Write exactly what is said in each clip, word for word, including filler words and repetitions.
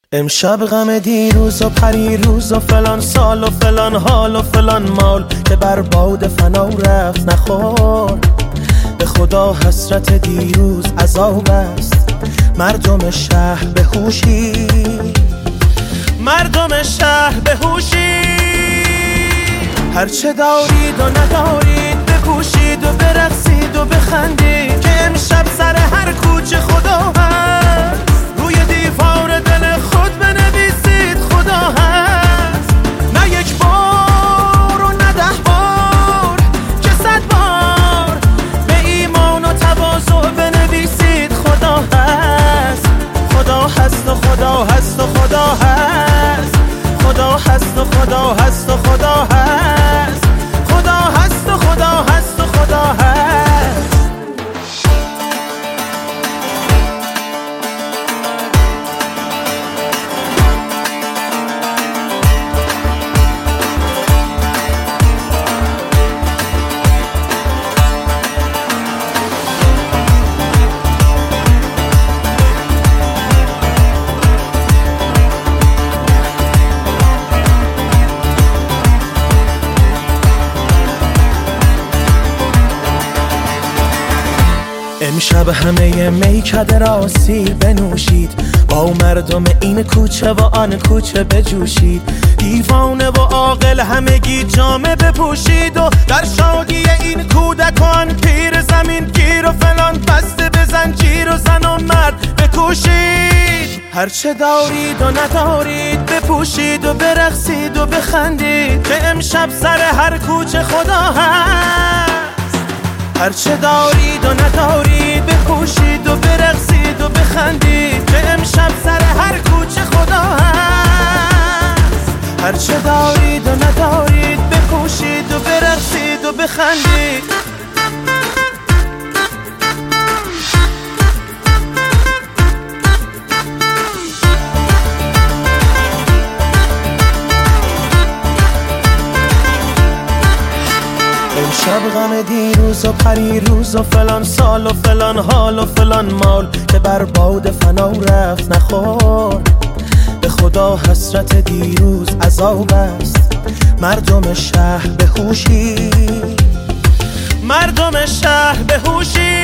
امشب غم دیروز و پریروز و فلان سال و فلان حال و فلان مال که بر باد فنا رفت نخور. به خدا حسرت دیروز عذاب است. مردم شهر به هوشی، مردم شهر به هوشی. هرچه دارید و ندارید بپوشید و برقصید و بخندید که امشب سر هر کوچه خدا هست. روی دیوار دل خود بنویسید خدا هست. نه یک بار و نه ده بار که صد بار به ایمان و تواضع بنویسید خدا هست. خدا هست و خدا هست و خدا هست. خدا هست و خدا هست و خدا هست. خدا هست و خدا هست و خدا هست. امشب همه میکده را سیر بنوشید، با مردم این کوچه و آن کوچه بجوشید. دیوانه و عاقل همگی جامه بپوشید و در شادی این کودکان پیر زمین گیر و فلان بسته به زنجیر و زن و مرد بکوشید. هرچه دارید و ندارید بپوشید و برقصید و بخندید که امشب سر هر کوچه خدا هست. هرچه دارید و ندارید بپوشید و برقصید و بخندید که امشب سر هر کوچه خدا هست. هرچه دارید و ندارید بپوشید و برقصید و بخندید. امشب غم دیروز و پریروز و فلان سال و فلان حال و فلان مال که بر باد فنا رفت نخور. به خدا حسرت دیروز عذاب است. مردم شهر به هوشی، مردم شهر به هوشی.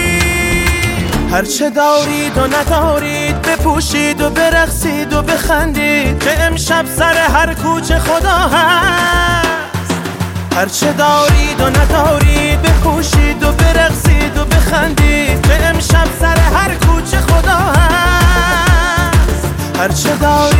هرچه دارید و ندارید بپوشید و برقصید و بخندید که امشب سر هر کوچه خدا هست. هرچه دارید و ندارید بپوشید و برقصید و بخندید که امشب سر هر کوچه خدا هست. هرچه دارید